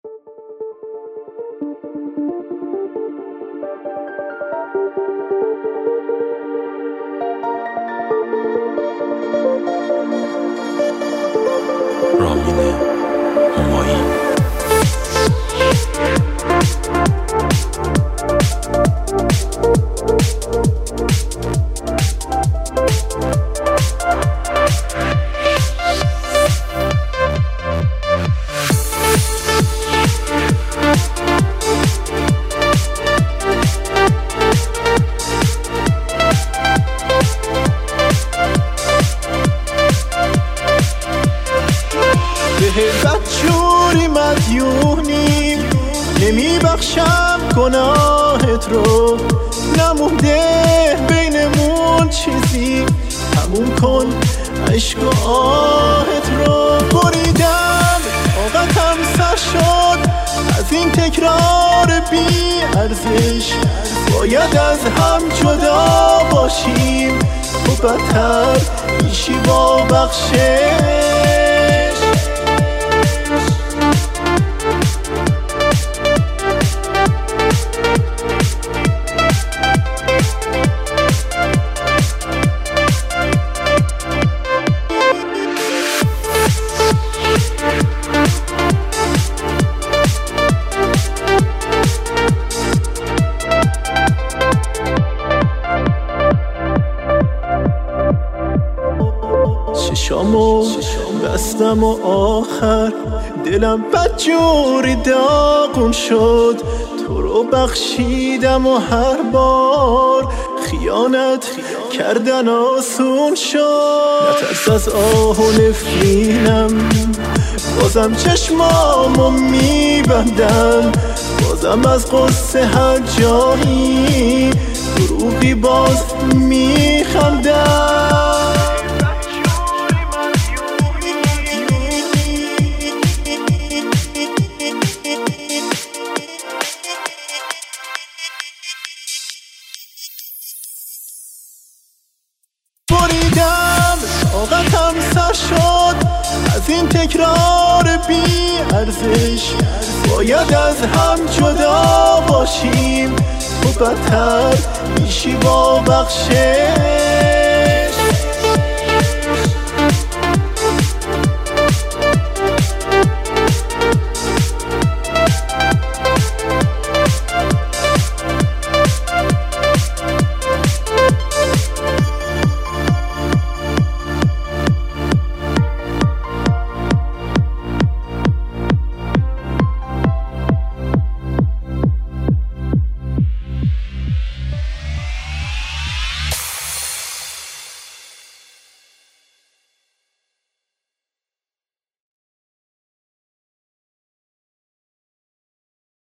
رامین همایی. بدجوری مدیونیم، نمیبخشم گناهت رو، نمونده بینمون چیزی، همون کن عشق و آهت رو. بریدم طاقتم سر شد از این تکرار بی ارزش، باید از هم جدا باشیم و بدتر میشی با بخشش. چشامو بستم و آخر دلم بدجوری داغون شد، تو رو بخشیدم و هر بار خیانت کردن آسون شد. نترس از آه و نفرینم، بازم چشمامو میبندم، بازم از قصه هر جایی دروغی باز میخندم. بریدم طاقتم سر شد از این تکرار بی ارزش، باید از هم جدا باشیم و بدتر میشی با بخشش.